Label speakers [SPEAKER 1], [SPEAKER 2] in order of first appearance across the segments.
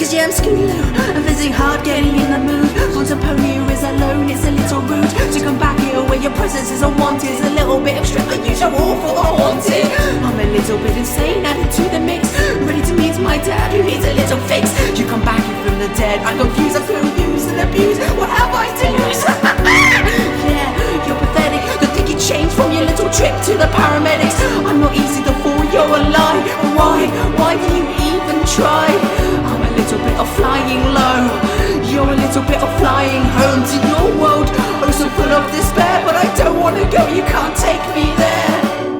[SPEAKER 1] Cause yeah, I'm Scootaloo, I'm visiting hard, getting in the mood. Phantom Pony is alone, it's a little rude to come back here where your presence is unwanted. It's a little bit of strength, unusual for the haunted. I'm a little bit insane, added to the mix, ready to meet my dad who needs a little fix. You come back here from the dead, I'm confused, I feel used and abused. What have I to lose? Yeah, you're pathetic. Good thing you changed from your little trip to the paramedics. I'm not easy to fool, you're a lie. Why do you even try? I'm a little bit of flying low, you're a little bit of flying home to your world. Oh, so full of despair, but I don't wanna go, you can't take me there.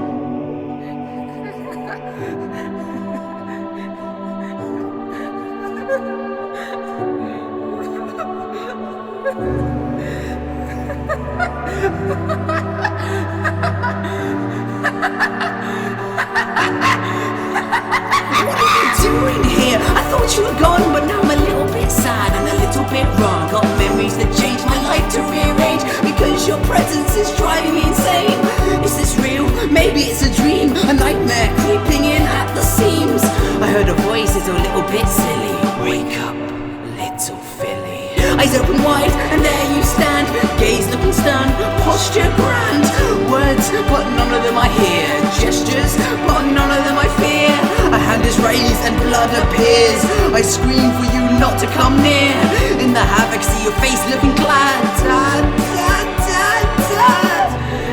[SPEAKER 1] What are you doing here? I thought you were gone, but now I'm a little bit sad and a little bit wrong. Got memories that changed my life to rearrange, because your presence is driving me insane. Is this real? Maybe it's a dream, a nightmare creeping in at the seams. I heard a voice, it's a little bit silly. Wake up, little filly. Eyes open wide, and there you stand, gaze looking stern, posture grand. Words, but none of them I hear. Gestures, but none of them I fear. A hand is raised and blood appears. I scream for you not to come near. In the havoc, see your face looking glad. Dad, dad, dad, dad.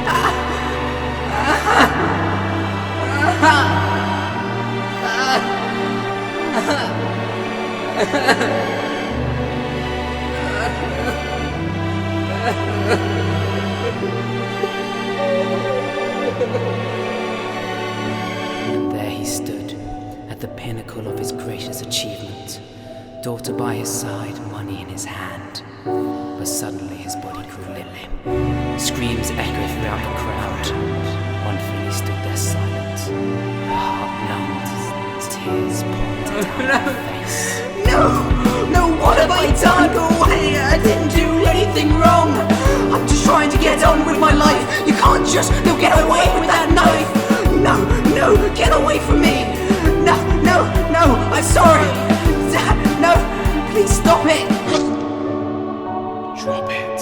[SPEAKER 2] And there he stood, at the pinnacle of his gracious achievement, daughter by his side, money in his hand. But suddenly his body grew limp. Screams echoed throughout the crowd. One filly stood there silent, her heart numbed, tears poured down her face.
[SPEAKER 1] No, what have I done? Go away, I didn't do anything wrong. I'm just trying to get on with my life. You can't just, get away with that knife. No, get away from me. No, I'm sorry. Dad, no, please stop it.
[SPEAKER 3] Drop it.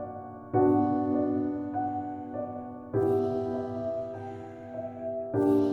[SPEAKER 2] Thank